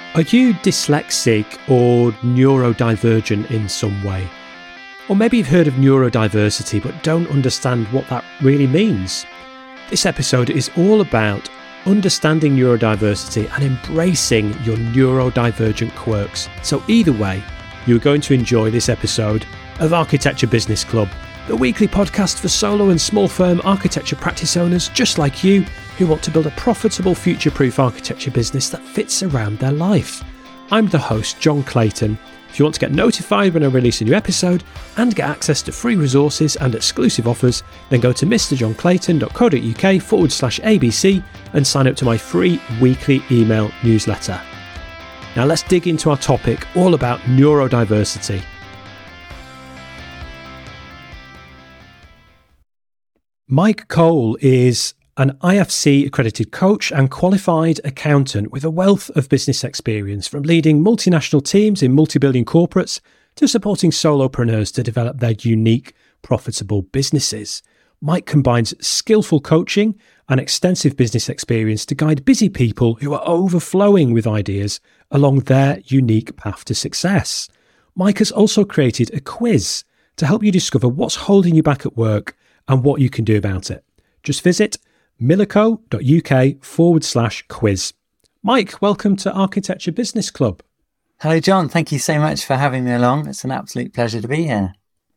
Are you dyslexic or neurodivergent in some way? Or maybe you've heard of neurodiversity but don't understand what that really means. This episode is all about understanding neurodiversity and embracing your neurodivergent quirks. So either way, you're going to enjoy this episode of Architecture Business Club, the weekly podcast for solo and small firm architecture practice owners just like you who want to build a profitable future-proof architecture business that fits around their life. I'm the host, John Clayton. If you want to get notified when I release a new episode and get access to free resources and exclusive offers, then go to mrjohnclayton.co.uk/ABC and sign up to my free weekly email newsletter. Now let's dig into our topic all about neurodiversity. Mike Cole is an IFC accredited coach and qualified accountant with a wealth of business experience, from leading multinational teams in multi-billion corporates to supporting solopreneurs to develop their unique, profitable businesses. Mike combines skillful coaching and extensive business experience to guide busy people who are overflowing with ideas along their unique path to success. Mike has also created a quiz to help you discover what's holding you back at work and what you can do about it. Just visit millerco.uk/quiz. Mike, welcome to Architecture Business Club. Hello, John. Thank you so much for having me along. It's an absolute pleasure to be here.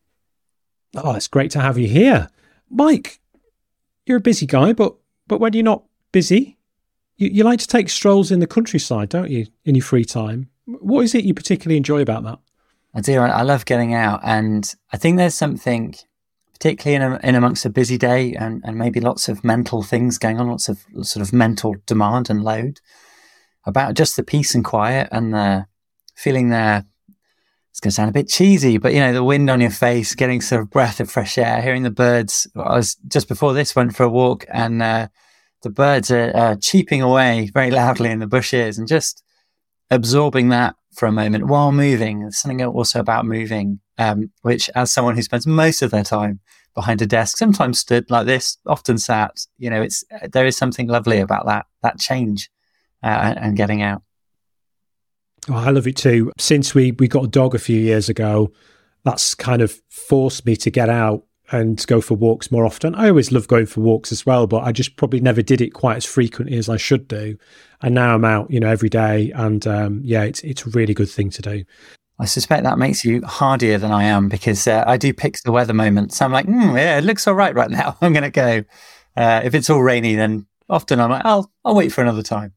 Oh, it's great to have you here. Mike, you're a busy guy, but when you're not busy, you like to take strolls in the countryside, don't you, in your free time? What is it you particularly enjoy about that? I do. I love getting out, and I think there's something, particularly in amongst a busy day and maybe lots of mental things going on, lots of sort of mental demand and load, about just the peace and quiet and the feeling there. It's going to sound a bit cheesy, but, you know, the wind on your face, getting sort of breath of fresh air, hearing the birds. I was just before this, went for a walk, and the birds are cheeping away very loudly in the bushes, and just absorbing that for a moment while moving. There's something also about moving, which, as someone who spends most of their time behind a desk, sometimes stood like this, often sat, you know, there is something lovely about that change and getting out. Oh, I love it too. Since we got a dog a few years ago, that's kind of forced me to get out and go for walks more often. I always love going for walks as well, but I just probably never did it quite as frequently as I should do. And now I'm out, you know, every day, and it's a really good thing to do. I suspect that makes you hardier than I am, because I do pick the weather moments. So I'm like, yeah, it looks all right now. I'm going to go. If it's all rainy, then often I'm like, I'll wait for another time.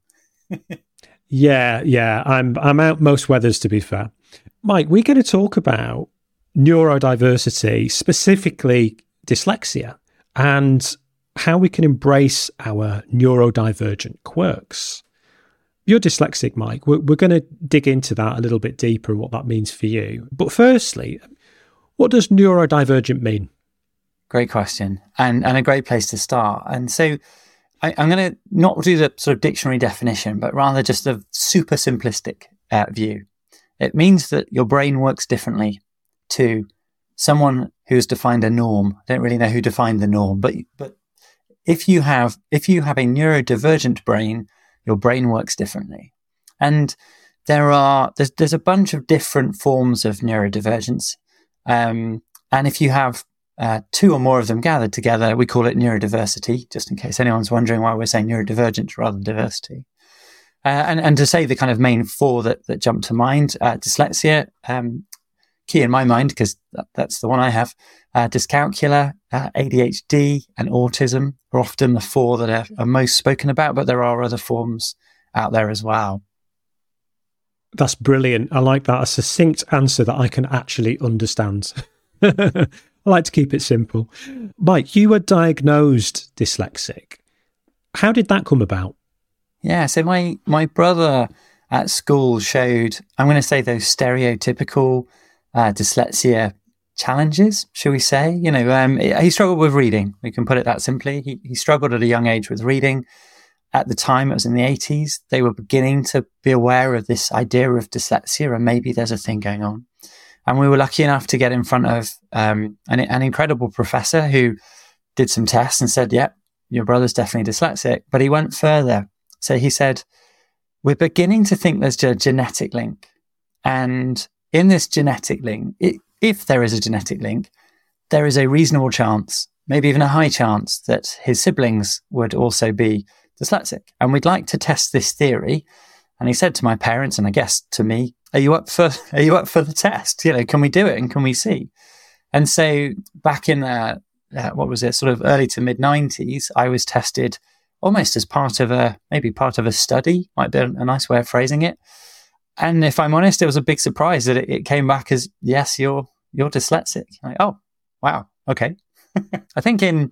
Yeah. I'm out most weathers, to be fair. Mike, we're going to talk about neurodiversity, specifically dyslexia, and how we can embrace our neurodivergent quirks. You're dyslexic, Mike. We're going to dig into that a little bit deeper and what that means for you. But firstly, what does neurodivergent mean? Great question, and a great place to start. And so I'm going to not do the sort of dictionary definition, but rather just a super simplistic view. It means that your brain works differently to someone who's defined a norm. I don't really know who defined the norm, but if you have a neurodivergent brain, your brain works differently. And there's a bunch of different forms of neurodivergence. And if you have two or more of them gathered together, we call it neurodiversity, just in case anyone's wondering why we're saying neurodivergent rather than diversity. And to say the kind of main four that jump to mind, dyslexia, key in my mind, because that's the one I have, dyscalculia, ADHD, and autism are often the four that are most spoken about, but there are other forms out there as well. That's brilliant. I like that. A succinct answer that I can actually understand. I like to keep it simple. Mike, you were diagnosed dyslexic. How did that come about? Yeah, so my brother at school showed, I'm going to say, those stereotypical dyslexia challenges, shall we say? You know, he struggled with reading. We can put it that simply. He struggled at a young age with reading. At the time, it was in the 80s. They were beginning to be aware of this idea of dyslexia, and maybe there's a thing going on. And we were lucky enough to get in front of an incredible professor who did some tests and said, "Yep, your brother's definitely dyslexic." But he went further. So he said, we're beginning to think there's a genetic link. And in this genetic link, if there is a genetic link, there is a reasonable chance, maybe even a high chance, that his siblings would also be dyslexic. And we'd like to test this theory. And he said to my parents, and I guess to me, are you up for the test? Can we do it and can we see? And so back in sort of early to mid 90s, I was tested almost as part of a study, might be a nice way of phrasing it. And if I'm honest, it was a big surprise that it came back as, yes, you're dyslexic. Like, oh, wow. Okay. I think in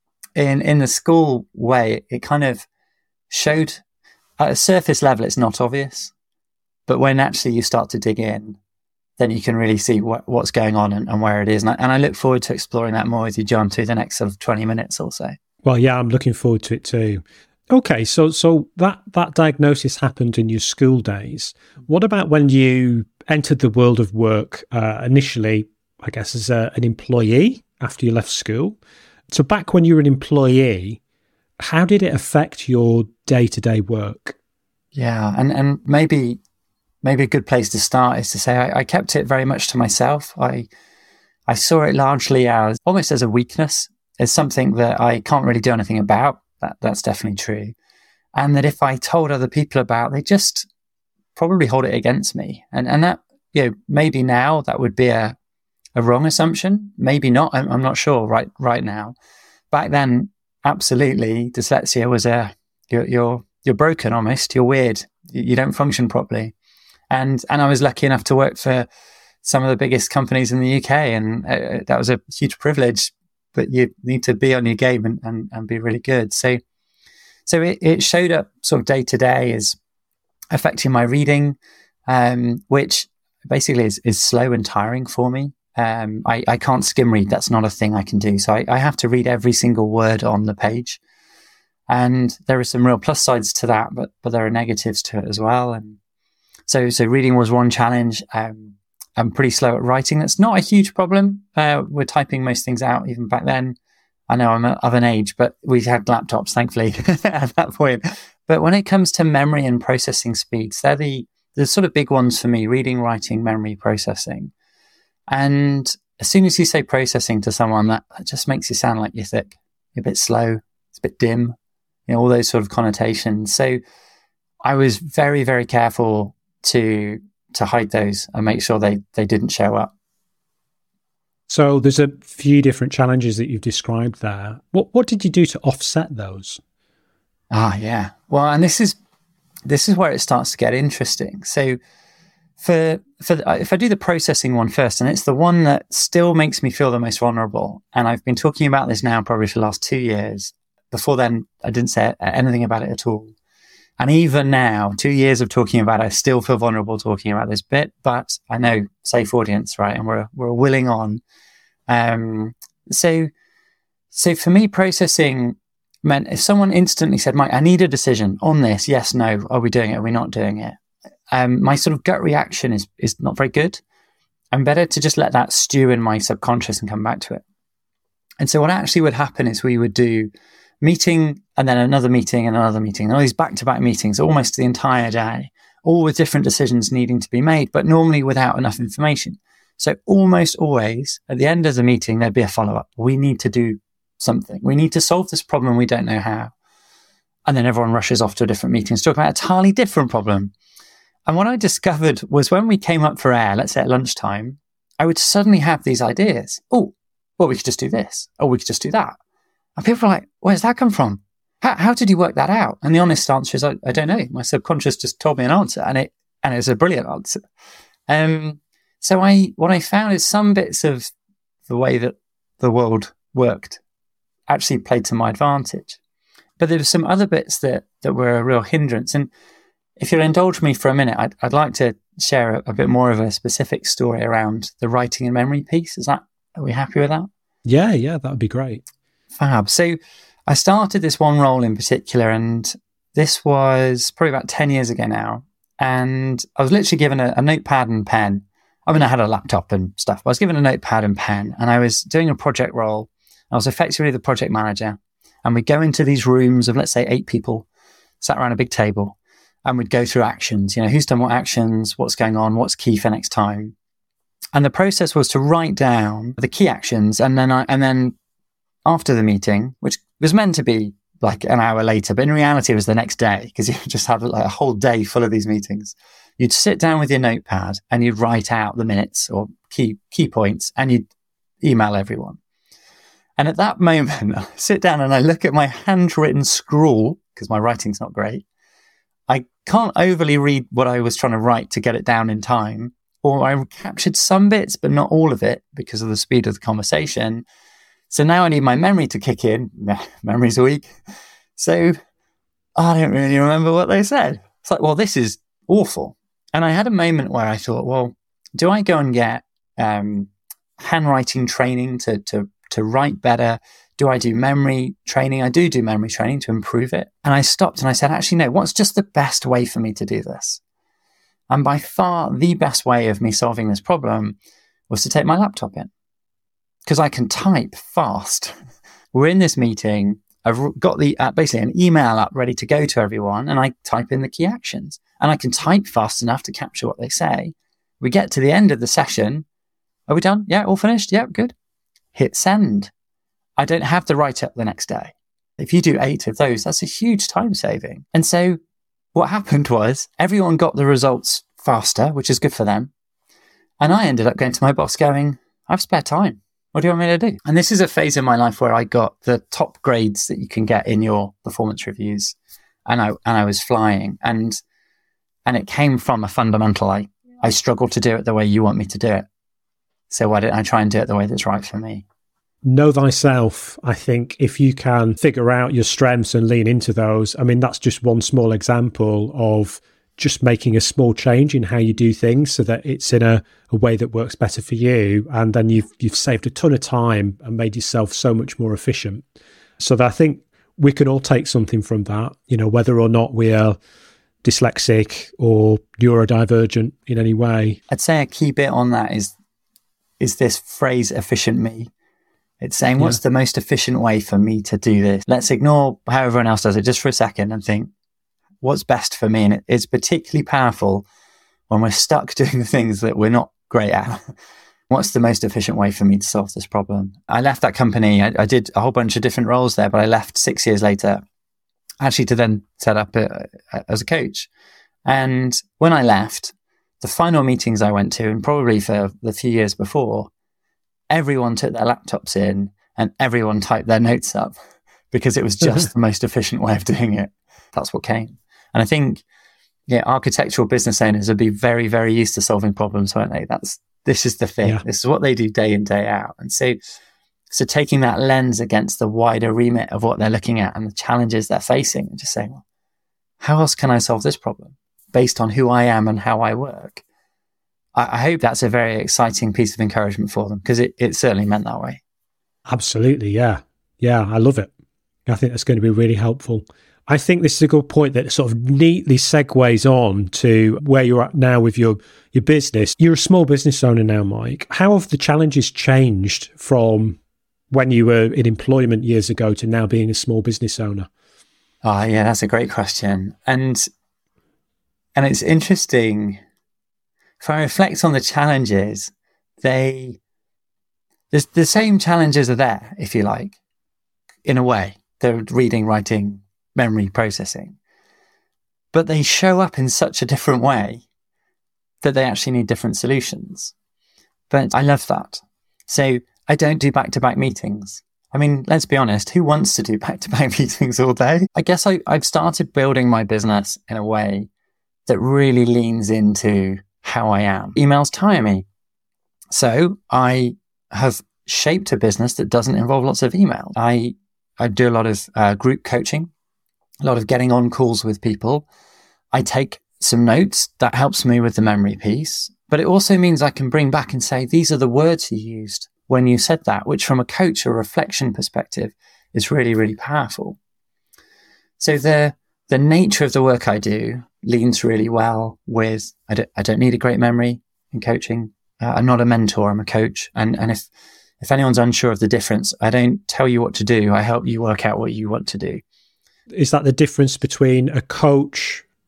the school way, it kind of showed at a surface level, it's not obvious, but when actually you start to dig in, then you can really see what's going on and where it is. And I look forward to exploring that more with you, John, through the next sort of 20 minutes or so. Well, yeah, I'm looking forward to it too. Okay, so that diagnosis happened in your school days. What about when you entered the world of work initially, I guess, as an employee after you left school? So back when you were an employee, how did it affect your day-to-day work? Yeah, and maybe a good place to start is to say I kept it very much to myself. I saw it largely as almost as a weakness, as something that I can't really do anything about. That's definitely true. And that if I told other people about, they just probably hold it against me. And that, maybe now that would be a wrong assumption. Maybe not. I'm not sure right now. Back then, absolutely, dyslexia was you're broken almost. You're weird. You don't function properly. And I was lucky enough to work for some of the biggest companies in the UK, and that was a huge privilege. But you need to be on your game and be really good. So it showed up sort of day to day as affecting my reading, which basically is slow and tiring for me. I can't skim read. That's not a thing I can do. So I have to read every single word on the page. And there are some real plus sides to that, but there are negatives to it as well. And so reading was one challenge. I'm pretty slow at writing. That's not a huge problem. We're typing most things out even back then. I know I'm of an age, but we had laptops, thankfully, at that point. But when it comes to memory and processing speeds, they're the sort of big ones for me: reading, writing, memory, processing. And as soon as you say processing to someone, that just makes you sound like you're thick, you're a bit slow, it's a bit dim, all those sort of connotations. So I was very, very careful to hide those and make sure they didn't show up. So there's a few different challenges that you've described there. What did you do to offset those? Yeah. Well, and this is where it starts to get interesting. So if I do the processing one first, and it's the one that still makes me feel the most vulnerable, and I've been talking about this now probably for the last 2 years. Before then, I didn't say anything about it at all. And even now, 2 years of talking about it, I still feel vulnerable talking about this bit, but I know safe audience, right? And we're willing on. So for me, processing meant if someone instantly said, Mike, I need a decision on this. Yes, no. Are we doing it? Are we not doing it? My sort of gut reaction is not very good. I'm better to just let that stew in my subconscious and come back to it. And so what actually would happen is we would do meeting and then another meeting and another meeting, and all these back-to-back meetings almost the entire day, all with different decisions needing to be made, but normally without enough information. So almost always at the end of the meeting, there'd be a follow-up. We need to do something. We need to solve this problem. We don't know how. And then everyone rushes off to a different meeting to talk about a entirely different problem. And what I discovered was when we came up for air, let's say at lunchtime, I would suddenly have these ideas. Oh, well, we could just do this. Oh, we could just do that. And people are like, where's that come from? How did you work that out? And the honest answer is, I don't know. My subconscious just told me an answer, and it's a brilliant answer. So what I found is some bits of the way that the world worked actually played to my advantage. But there were some other bits that were a real hindrance. And if you'll indulge me for a minute, I'd like to share a bit more of a specific story around the writing and memory piece. Are we happy with that? Yeah, that would be great. Fab. So I started this one role in particular, and this was probably about 10 years ago now. And I was literally given a notepad and pen. I mean, I had a laptop and stuff, but I was given a notepad and pen, and I was doing a project role. I was effectively the project manager, and we go into these rooms of, let's say, 8 people sat around a big table. and we'd go through actions, who's done what actions, what's going on, what's key for next time. And the process was to write down the key actions. And then after the meeting, which was meant to be like an hour later, but in reality it was the next day, because you just had like a whole day full of these meetings. You'd sit down with your notepad and you'd write out the minutes or key points, and you'd email everyone. And at that moment, I sit down and I look at my handwritten scrawl, because my writing's not great. I can't overly read what I was trying to write to get it down in time, or I captured some bits, but not all of it because of the speed of the conversation. So now I need my memory to kick in. Memory's weak. So I don't really remember what they said. It's like, well, this is awful. And I had a moment where I thought, well, do I go and get handwriting training to write better? Do I do memory training? I do memory training to improve it. And I stopped and I said, actually, no, what's just the best way for me to do this? And by far the best way of me solving this problem was to take my laptop in, because I can type fast. We're in this meeting. I've got basically an email up ready to go to everyone, and I type in the key actions, and I can type fast enough to capture what they say. We get to the end of the session. Are we done? Yeah, all finished? Yeah, good. Hit send. I don't have to write up the next day. If you do 8 of those, that's a huge time saving. And so what happened was everyone got the results faster, which is good for them. And I ended up going to my boss going, I have spare time. What do you want me to do? And this is a phase in my life where I got the top grades that you can get in your performance reviews. And I was flying. And it came from a fundamental, I struggle to do it the way you want me to do it. So why don't I try and do it the way that's right for me? Know thyself. I think if you can figure out your strengths and lean into those, I mean, that's just one small example of just making a small change in how you do things so that it's in a way that works better for you. And then you've saved a ton of time and made yourself so much more efficient. So that I think we can all take something from that, whether or not we are dyslexic or neurodivergent in any way. I'd say a key bit on that is this phrase, efficient me. It's saying, what's the most efficient way for me to do this? Let's ignore how everyone else does it just for a second and think, what's best for me? And it's particularly powerful when we're stuck doing the things that we're not great at. What's the most efficient way for me to solve this problem? I left that company. I did a whole bunch of different roles there, but I left 6 years later, actually to then set up as a coach. And when I left, the final meetings I went to, and probably for the few years before, everyone took their laptops in and everyone typed their notes up because it was just the most efficient way of doing it. That's what came. And I think, architectural business owners would be very, very used to solving problems, won't they? This is the thing. Yeah. This is what they do day in, day out. And so taking that lens against the wider remit of what they're looking at and the challenges they're facing, and just saying, well, how else can I solve this problem based on who I am and how I work? I hope that's a very exciting piece of encouragement for them, because it certainly meant that way. Absolutely, yeah. Yeah, I love it. I think that's going to be really helpful. I think this is a good point that sort of neatly segues on to where you're at now with your business. You're a small business owner now, Mike. How have the challenges changed from when you were in employment years ago to now being a small business owner? Oh, yeah, that's a great question. And it's interesting. If I reflect on the challenges, the same challenges are there, if you like, in a way. They're reading, writing, memory processing. But they show up in such a different way that they actually need different solutions. But I love that. So I don't do back-to-back meetings. I mean, let's be honest, who wants to do back-to-back meetings all day? I guess I've started building my business in a way that really leans into how I am. Emails tire me. So I have shaped a business that doesn't involve lots of emails. I do a lot of group coaching, a lot of getting on calls with people. I take some notes. That helps me with the memory piece. But it also means I can bring back and say, these are the words you used when you said that, which from a coach or reflection perspective is really, really powerful. So the nature of the work I do leans really well with, I don't need a great memory in coaching. I'm not a mentor, I'm a coach. And if anyone's unsure of the difference, I don't tell you what to do. I help you work out what you want to do. Is that the difference between a coach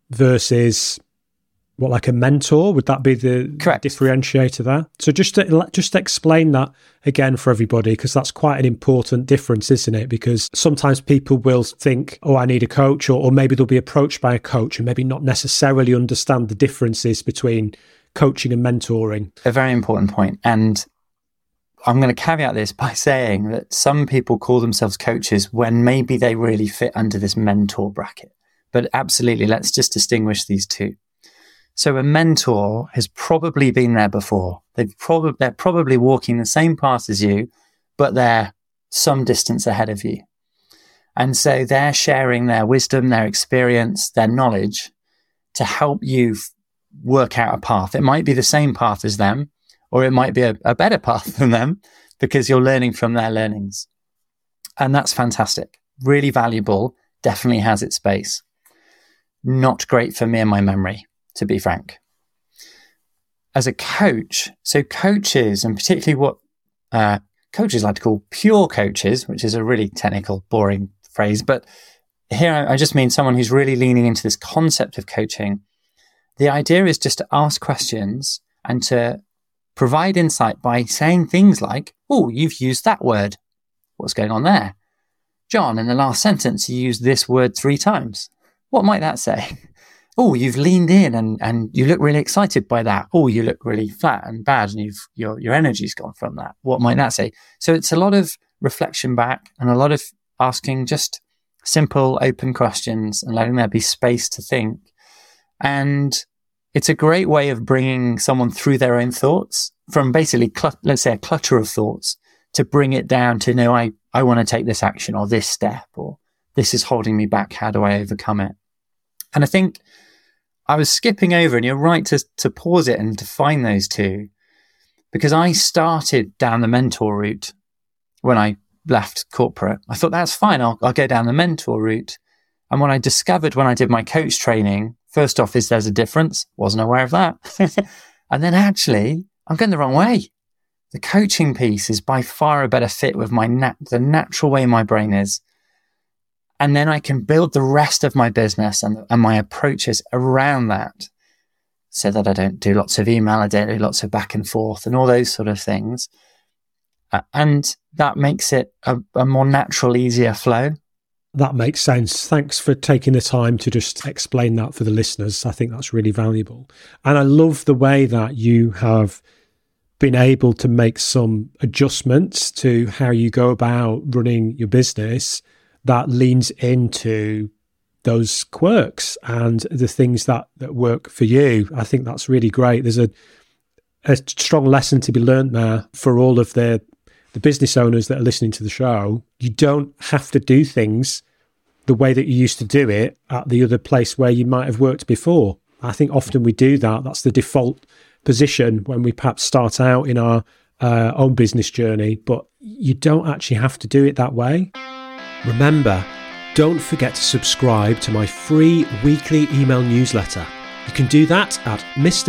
versus what, like a mentor? Would that be the Correct. differentiator there? So just explain that again for everybody, because that's quite an important difference, isn't it? Because sometimes people will think, oh, I need a coach, or maybe they'll be approached by a coach and maybe not necessarily understand the differences between coaching and mentoring. A very important point. And I'm going to caveat this by saying that some people call themselves coaches when maybe they really fit under this mentor bracket. But absolutely, let's just distinguish these two. So a mentor has probably been there before. They're probably walking the same path as you, but they're some distance ahead of you. And so they're sharing their wisdom, their experience, their knowledge to help you work out a path. It might be the same path as them, or it might be a better path than them, because you're learning from their learnings. And that's fantastic. Really valuable. Definitely has its space. Not great for me and my memory, to be frank. As a coach, so coaches, and particularly what coaches like to call pure coaches, which is a really technical, boring phrase, but here I just mean someone who's really leaning into this concept of coaching. The idea is just to ask questions and to provide insight by saying things like, oh, you've used that word. What's going on there? John, in the last sentence, you used this word 3 times. What might that say? Oh, you've leaned in and you look really excited by that. Oh, you look really flat and bad and your energy's gone from that. What might that say? So it's a lot of reflection back and a lot of asking just simple, open questions and letting there be space to think. And it's a great way of bringing someone through their own thoughts from basically, let's say, a clutter of thoughts to bring it down to, no, I want to take this action or this step, or this is holding me back. How do I overcome it? And I think I was skipping over, and you're right to pause it and define those two, because I started down the mentor route when I left corporate. I thought, that's fine. I'll go down the mentor route. And what I discovered when I did my coach training, first off, is there's a difference. Wasn't aware of that. And then actually, I'm going the wrong way. The coaching piece is by far a better fit with the natural way my brain is. And then I can build the rest of my business and my approaches around that, so that I don't do lots of email, I don't do lots of back and forth and all those sort of things. And that makes it a more natural, easier flow. That makes sense. Thanks for taking the time to just explain that for the listeners. I think that's really valuable. And I love the way that you have been able to make some adjustments to how you go about running your business that leans into those quirks and the things that work for you. I think that's really great. There's a strong lesson to be learned there for all of the business owners that are listening to the show. You don't have to do things the way that you used to do it at the other place where you might have worked before. I think often we do that. That's the default position when we perhaps start out in our own business journey, but you don't actually have to do it that way. Remember, don't forget to subscribe to my free weekly email newsletter. You can do that at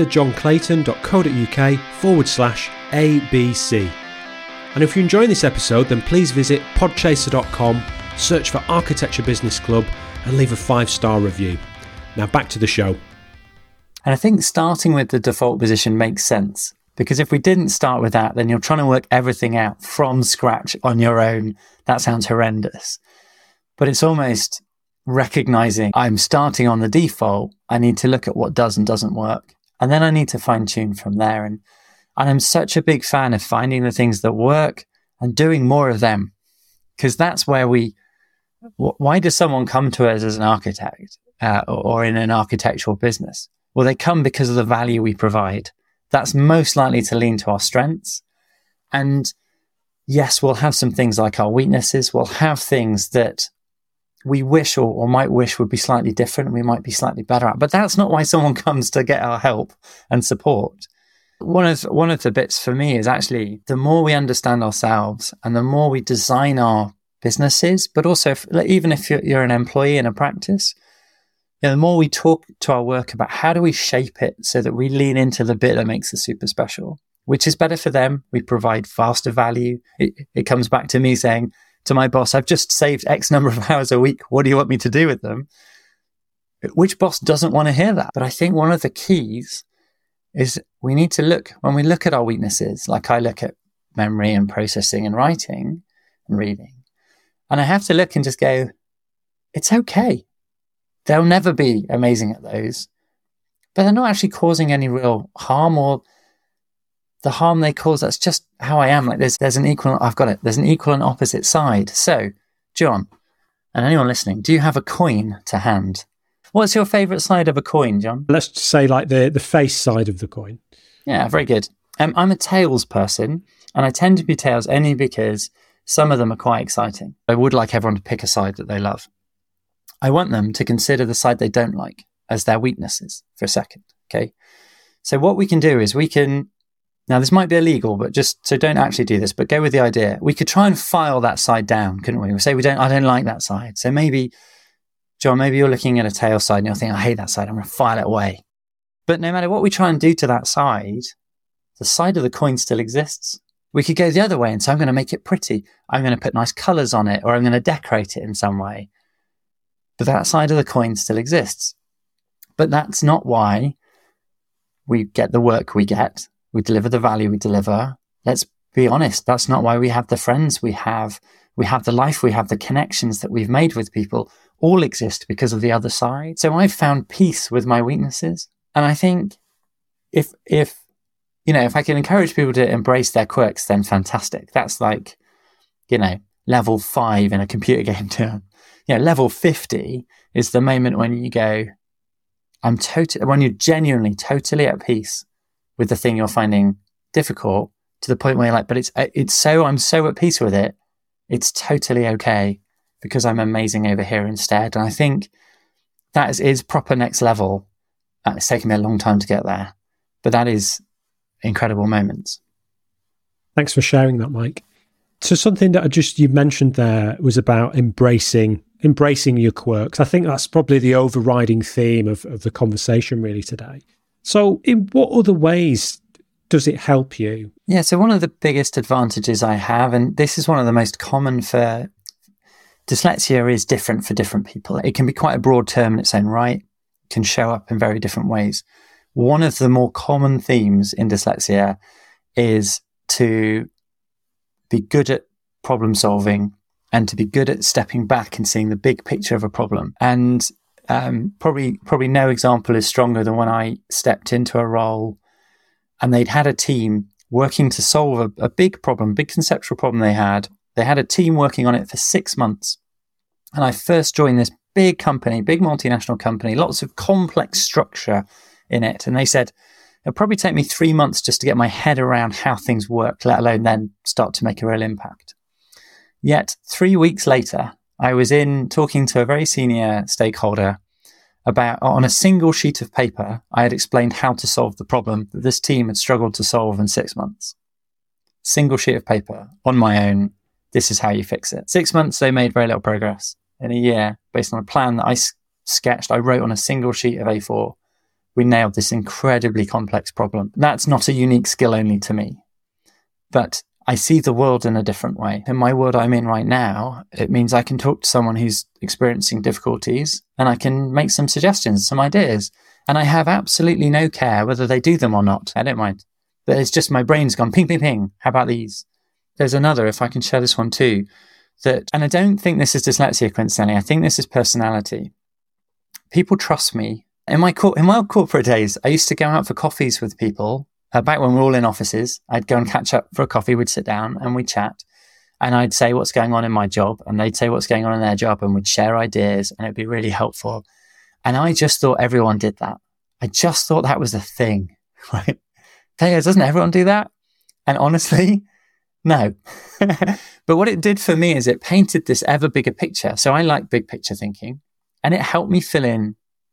mrjohnclayton.co.uk/ABC. And if you're enjoying this episode, then please visit podchaser.com, search for Architecture Business Club and leave a 5-star review. Now back to the show. And I think starting with the default position makes sense, because if we didn't start with that, then you're trying to work everything out from scratch on your own. That sounds horrendous. But it's almost recognizing I'm starting on the default. I need to look at what does and doesn't work. And then I need to fine tune from there. And I'm such a big fan of finding the things that work and doing more of them. Because that's where why does someone come to us as an architect or in an architectural business? Well, they come because of the value we provide. That's most likely to lean to our strengths. And yes, we'll have some things like our weaknesses. We'll have things that we wish or might wish would be slightly different and we might be slightly better at. But that's not why someone comes to get our help and support. One of the bits for me is actually the more we understand ourselves and the more we design our businesses, but also even if you're an employee in a practice, the more we talk to our work about how do we shape it so that we lean into the bit that makes us super special, which is better for them. We provide faster value. It comes back to me saying to my boss, I've just saved X number of hours a week. What do you want me to do with them? which boss doesn't want to hear that? But I think one of the keys is we need to look, when we look at our weaknesses, like I look at memory and processing and writing and reading, and I have to look and just go, it's okay. They'll never be amazing at those, but they're not actually causing any real harm, or the harm they cause, that's just how I am. Like there's an equal, I've got it. There's an equal and opposite side. So, John, and anyone listening, do you have a coin to hand? What's your favourite side of a coin, John? Let's say like the face side of the coin. Yeah, very good. I'm a tails person, and I tend to be tails only because some of them are quite exciting. I would like everyone to pick a side that they love. I want them to consider the side they don't like as their weaknesses for a second, okay? So what we can do is now this might be illegal, but so don't actually do this, but go with the idea. We could try and file that side down, couldn't we? We say, I don't like that side. So maybe, John, maybe you're looking at a tail side and you're thinking, I hate that side, I'm going to file it away. But no matter what we try and do to that side, the side of the coin still exists. We could go the other way and say, I'm going to make it pretty. I'm going to put nice colours on it, or I'm going to decorate it in some way. But that side of the coin still exists. But that's not why we get the work we get. We deliver the value we deliver. Let's be honest. That's not why we have the friends we have. We have the life we have, the connections that we've made with people all exist because of the other side. So I've found peace with my weaknesses. And I think if I can encourage people to embrace their quirks, then fantastic. That's like, level 5 in a computer game term. Level 50 is the moment when you go, when you're genuinely totally at peace with the thing you're finding difficult, to the point where you're like, but I'm so at peace with it. It's totally okay because I'm amazing over here instead. And I think that is proper next level. It's taken me a long time to get there, but that is incredible moments. Thanks for sharing that, Mike. So something that you mentioned there was about embracing your quirks. I think that's probably the overriding theme of the conversation really today. So in what other ways does it help you? Yeah, so one of the biggest advantages I have, and this is one of the most common for dyslexia, is different for different people. It can be quite a broad term in its own right, it can show up in very different ways. One of the more common themes in dyslexia is to be good at problem solving and to be good at stepping back and seeing the big picture of a problem. And probably no example is stronger than when I stepped into a role and they'd had a team working to solve a big problem, big conceptual problem they had. They had a team working on it for 6 months. And I first joined this big company, big multinational company, lots of complex structure in it. And they said, it'll probably take me 3 months just to get my head around how things work, let alone then start to make a real impact. Yet 3 weeks later, I was talking to a very senior stakeholder about, on a single sheet of paper, I had explained how to solve the problem that this team had struggled to solve in 6 months. Single sheet of paper on my own. This is how you fix it. 6 months, they made very little progress. In a year, based on a plan that I sketched, I wrote on a single sheet of A4, we nailed this incredibly complex problem. That's not a unique skill only to me, but I see the world in a different way. In my world I'm in right now, it means I can talk to someone who's experiencing difficulties and I can make some suggestions, some ideas. And I have absolutely no care whether they do them or not. I don't mind. But it's just my brain's gone ping, ping, ping. How about these? There's another, if I can share this one too, and I don't think this is dyslexia coincidentally. I think this is personality. People trust me. In my corporate days, I used to go out for coffees with people. Back when we were all in offices, I'd go and catch up for a coffee. We'd sit down and we'd chat. And I'd say what's going on in my job. And they'd say what's going on in their job. And we'd share ideas. And it'd be really helpful. And I just thought everyone did that. I just thought that was a thing, right? Doesn't everyone do that? And honestly, no. But what it did for me is it painted this ever bigger picture. So I like big picture thinking. And it helped me fill in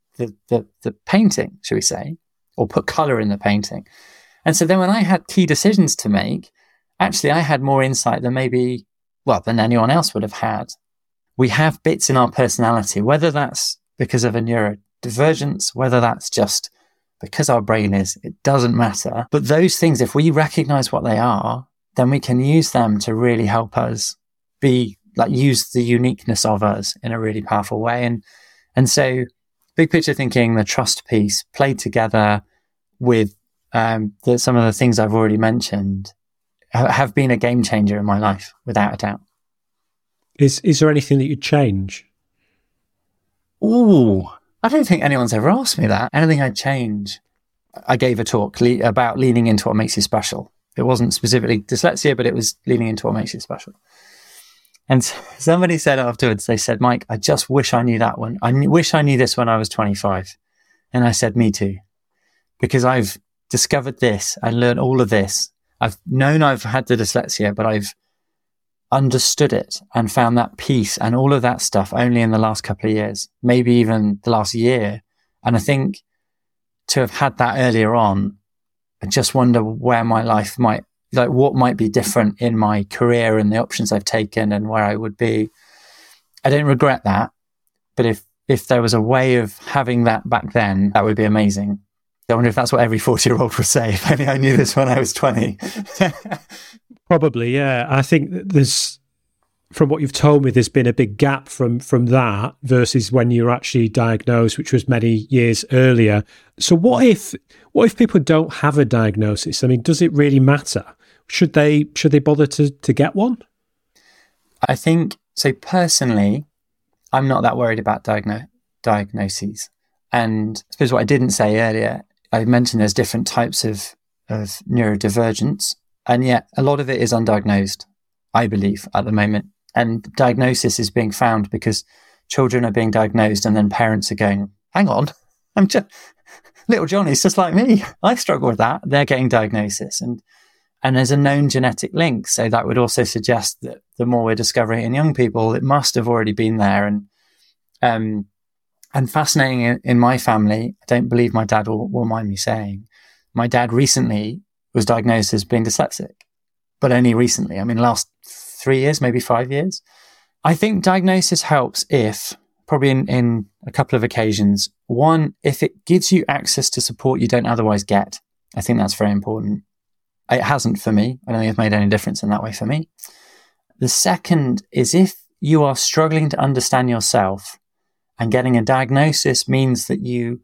the painting, shall we say, or put color in the painting. And so then when I had key decisions to make, actually I had more insight than than anyone else would have had. We have bits in our personality, whether that's because of a neurodivergence, whether that's just because our brain is, it doesn't matter. But those things, if we recognize what they are, then we can use them to really help us use the uniqueness of us in a really powerful way. And so big picture thinking, the trust piece played together with some of the things I've already mentioned have been a game changer in my life, without a doubt. Is there anything that you'd change? Ooh, I don't think anyone's ever asked me that. Anything I'd change? I gave a talk about leaning into what makes you special. It wasn't specifically dyslexia, but it was leaning into what makes you special. And somebody said afterwards, they said, Mike, I just wish I knew that one. I wish I knew this when I was 25. And I said, me too. Because I've discovered this and learned all of this. I've known I've had the dyslexia, but I've understood it and found that peace and all of that stuff only in the last couple of years, maybe even the last year. And I think to have had that earlier on, I just wonder where my life what might be different in my career and the options I've taken and where I would be. I don't regret that. But if there was a way of having that back then, that would be amazing. I wonder if that's what every 40-year-old would say. If only I knew this when I was 20. Probably, yeah. I think there's, from what you've told me, there's been a big gap from that versus when you were actually diagnosed, which was many years earlier. So what if people don't have a diagnosis? I mean, does it really matter? Should they bother to get one? I think so. Personally, I'm not that worried about diagnoses. And I suppose what I didn't say earlier, I mentioned there's different types of neurodivergence, and yet a lot of it is undiagnosed, I believe, at the moment. And diagnosis is being found because children are being diagnosed and then parents are going, hang on, little Johnny's just like me. I struggle with that. They're getting diagnosis. And there's a known genetic link. So that would also suggest that the more we're discovering in young people, it must have already been there. And fascinating in my family, I don't believe my dad will mind me saying, my dad recently was diagnosed as being dyslexic, but only recently. I mean, last 3 years, maybe 5 years. I think diagnosis helps if, probably in a couple of occasions, one, if it gives you access to support you don't otherwise get. I think that's very important. It hasn't for me. I don't think it's made any difference in that way for me. The second is if you are struggling to understand yourself, and getting a diagnosis means that you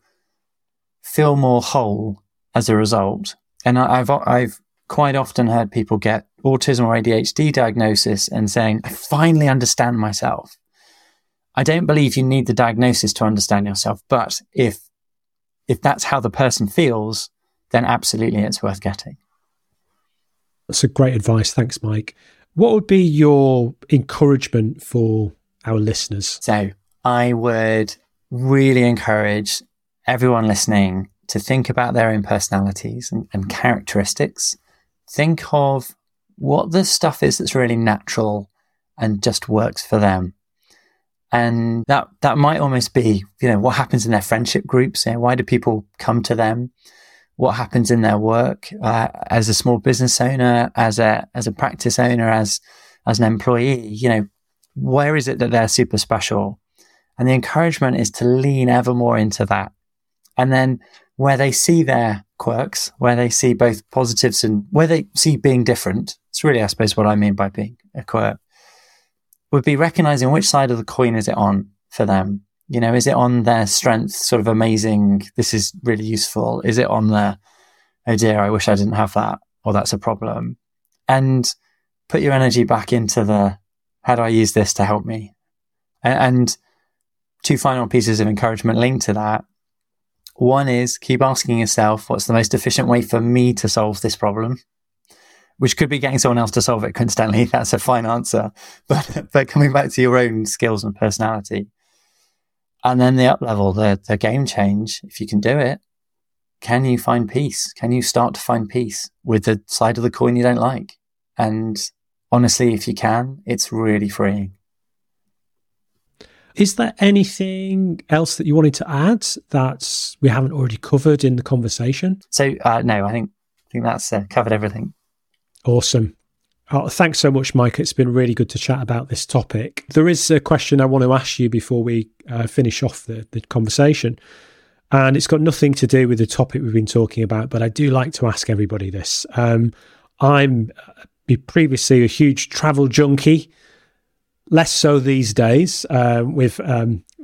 feel more whole as a result. And I've quite often heard people get autism or ADHD diagnosis and saying, I finally understand myself. I don't believe you need the diagnosis to understand yourself, but if that's how the person feels, then absolutely it's worth getting. That's a great advice. Thanks, Mike. What would be your encouragement for our listeners? So I would really encourage everyone listening to think about their own personalities and characteristics. Think of what the stuff is that's really natural and just works for them. And that might almost be, what happens in their friendship groups. Why do people come to them? What happens in their work as a small business owner, as a practice owner, as an employee? Where is it that they're super special? And the encouragement is to lean ever more into that. And then where they see their quirks, where they see both positives and where they see being different, it's really, I suppose, what I mean by being a quirk, would be recognizing which side of the coin is it on for them. Is it on their strength, sort of amazing, this is really useful? Is it on the, oh dear, I wish I didn't have that, or that's a problem? And put your energy back into the, how do I use this to help me? And two final pieces of encouragement linked to that. One is keep asking yourself, what's the most efficient way for me to solve this problem? Which could be getting someone else to solve it coincidentally. That's a fine answer. But coming back to your own skills and personality. And then the up level, the game change, if you can do it, can you find peace? Can you start to find peace with the side of the coin you don't like? And honestly, if you can, it's really freeing. Is there anything else that you wanted to add that we haven't already covered in the conversation? So, no, I think that's covered everything. Awesome. Oh, thanks so much, Mike. It's been really good to chat about this topic. There is a question I want to ask you before we finish off the conversation. And it's got nothing to do with the topic we've been talking about, but I do like to ask everybody this. I'm previously a huge travel junkie, less so these days with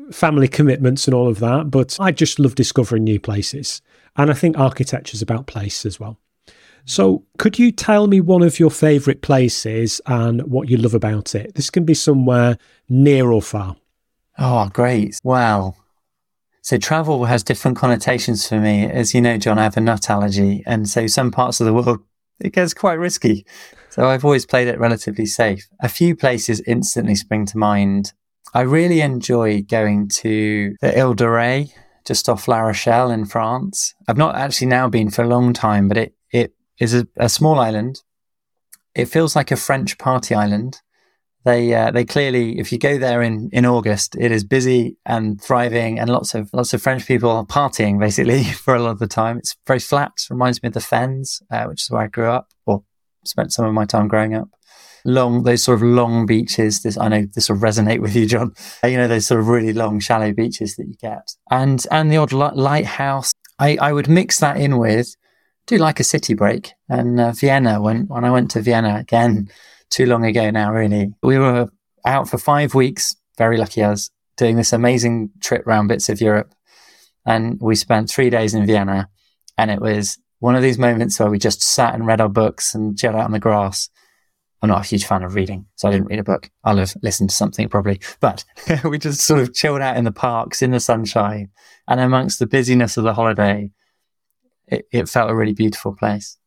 family commitments and all of that, but I just love discovering new places. And I think architecture is about place as well. So could you tell me one of your favourite places and what you love about it? This can be somewhere near or far. Oh, great. Well, so travel has different connotations for me. As you know, John, I have a nut allergy. And so some parts of the world, it gets quite risky. So I've always played it relatively safe. A few places instantly spring to mind. I really enjoy going to the Ile de Ré, just off La Rochelle in France. I've not actually now been for a long time, but it is a small island. It feels like a French party island. They clearly, if you go there in August, it is busy and thriving, and lots of French people partying basically for a lot of the time. It's very flat. Reminds me of the Fens, which is where I grew up or spent some of my time growing up. Those sort of long beaches. I know this will resonate with you, John. Those sort of really long, shallow beaches that you get, and the odd lighthouse. I would mix that in with, do like a city break. And Vienna, when I went to Vienna again, too long ago now, really. We were out for 5 weeks, very lucky us, doing this amazing trip around bits of Europe. And we spent 3 days in Vienna. And it was one of these moments where we just sat and read our books and chilled out on the grass. I'm not a huge fan of reading, so I didn't read a book. I'll have listened to something probably. But we just sort of chilled out in the parks, in the sunshine. And amongst the busyness of the holiday, it felt a really beautiful place.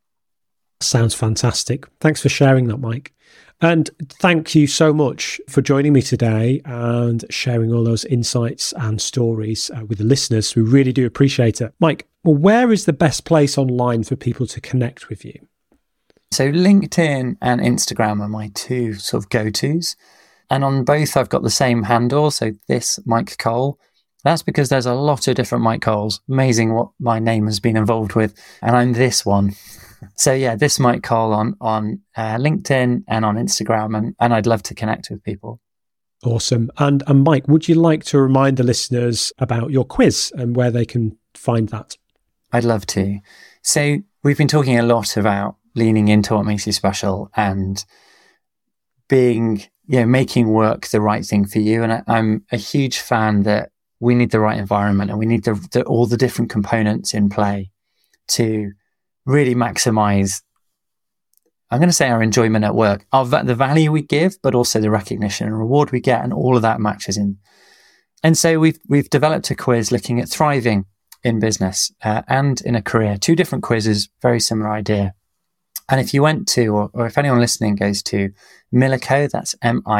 Sounds fantastic. Thanks for sharing that, Mike. And thank you so much for joining me today and sharing all those insights and stories with the listeners. We really do appreciate it. Mike, where is the best place online for people to connect with you? So LinkedIn and Instagram are my two sort of go-tos. And on both, I've got the same handle. So this Mike Cole. That's because there's a lot of different Mike Coles. Amazing what my name has been involved with. And I'm this one. So yeah, this Mike Cole on LinkedIn and on Instagram. And I'd love to connect with people. Awesome. And Mike, would you like to remind the listeners about your quiz and where they can find that? I'd love to. So we've been talking a lot about leaning into what makes you special and being, making work the right thing for you. And I'm a huge fan that we need the right environment and we need all the different components in play to really maximize, I'm going to say, our enjoyment at work, the value we give, but also the recognition and reward we get, and all of that matches in. And so we've developed a quiz looking at thriving in business and in a career. 2 different quizzes, very similar idea. And if you went to, or if anyone listening goes to Milico, that's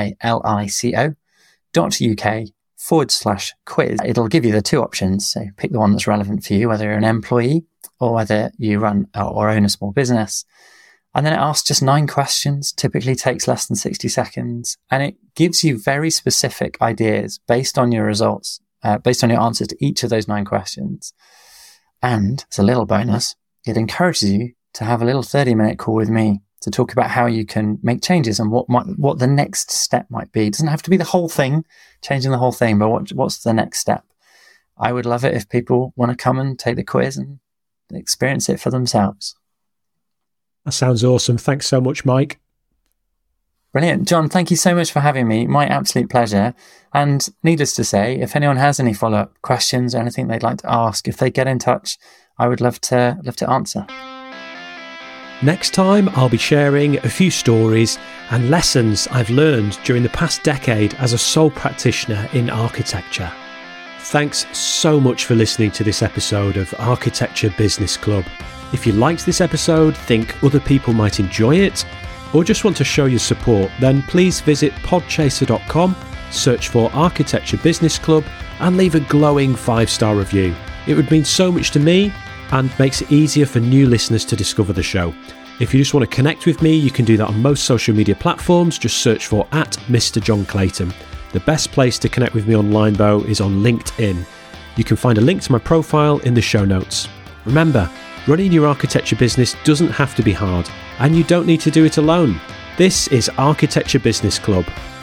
milico.uk/quiz, it'll give you the 2 options. So pick the one that's relevant for you, whether you're an employee or whether you run or own a small business. And then it asks just 9 questions, typically takes less than 60 seconds. And it gives you very specific ideas based on your results, based on your answers to each of those 9 questions. And as a little bonus, it encourages you to have a little 30-minute call with me to talk about how you can make changes and what the next step might be. It doesn't have to be the whole thing, changing the whole thing, but what's the next step? I would love it if people want to come and take the quiz and experience it for themselves. That sounds awesome. Thanks so much, Mike. Brilliant. John, thank you so much for having me. My absolute pleasure. And needless to say, if anyone has any follow-up questions or anything they'd like to ask, if they get in touch, I would love to answer. Next time, I'll be sharing a few stories and lessons I've learned during the past decade as a sole practitioner in architecture. Thanks so much for listening to this episode of Architecture Business Club. If you liked this episode, think other people might enjoy it, or just want to show your support, then please visit podchaser.com, search for Architecture Business Club, and leave a glowing 5-star review. It would mean so much to me and makes it easier for new listeners to discover the show. If you just want to connect with me, you can do that on most social media platforms. Just search for @Mr. John Clayton. The best place to connect with me online, though, is on LinkedIn. You can find a link to my profile in the show notes. Remember, running your architecture business doesn't have to be hard, and you don't need to do it alone. This is Architecture Business Club.